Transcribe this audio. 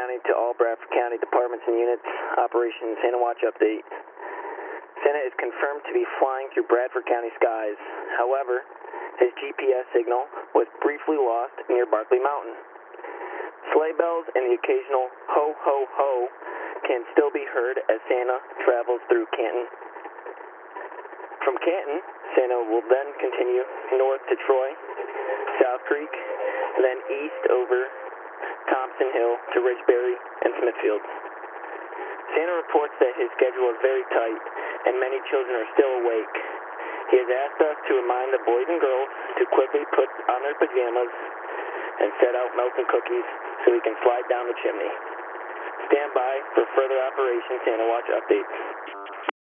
County to all Bradford County departments and units. Operation Santa Watch update. Santa is confirmed to be flying through Bradford County skies. However, his GPS signal was briefly lost near Barkley Mountain. Sleigh bells and the occasional ho ho ho can still be heard as Santa travels through Canton. From Canton, Santa will then continue north to Troy, South Creek, then east over Thompson Hill to Ridgeberry and Smithfield. Santa reports that his schedule is very tight and many children are still awake. He has asked us to remind the boys and girls to quickly put on their pajamas and set out milk and cookies so we can slide down the chimney. Stand by for further Operation Santa Watch updates.